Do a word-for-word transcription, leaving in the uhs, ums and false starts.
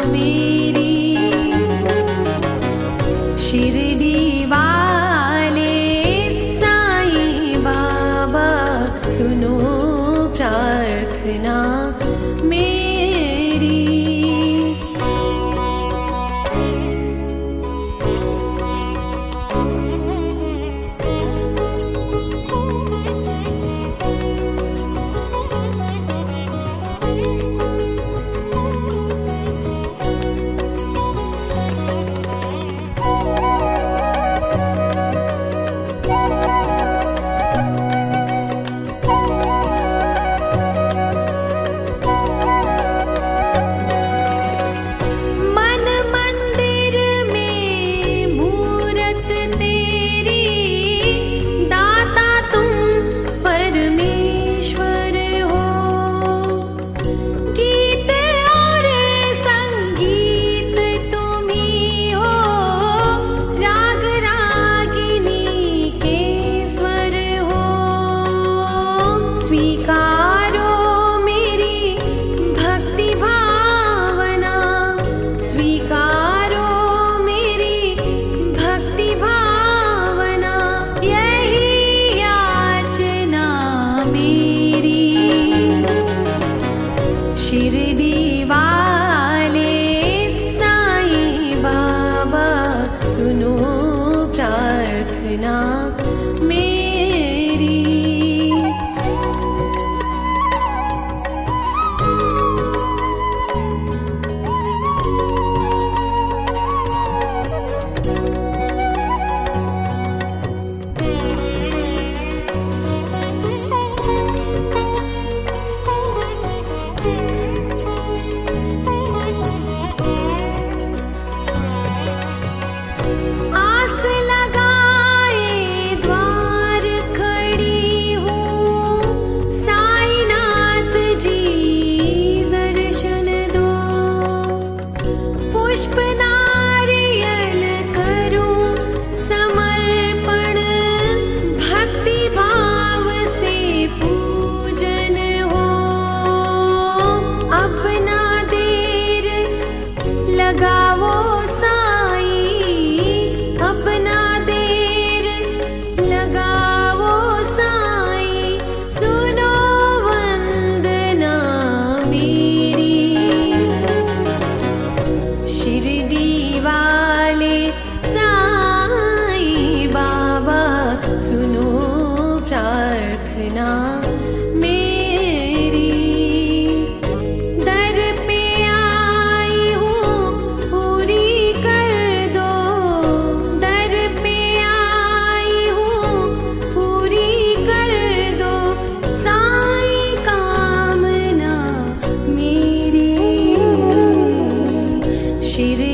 मेरी। शिरडी वाले साईं बाबा सुनो प्रार्थना मेरी। स्वीकारो मेरी भक्ति भावना, स्वीकारो मेरी भक्ति भावना, यही याचना मेरी। शिरडी वाले साईं बाबा सुनो प्रार्थना मेरी। आस लगाए द्वार खड़ी हूँ, साईनाथ जी दर्शन दो। पुष्प नारियल करूं समर्पण, भक्ति भाव से पूजन हो। अपना देर लगाओ अपना देर लगाओ साईं, सुनो वंदना मेरी। शिरडी वाले साईं बाबा सुनो प्रार्थना मेरी। दर पे आई हूँ पूरी कर दो, शिरडी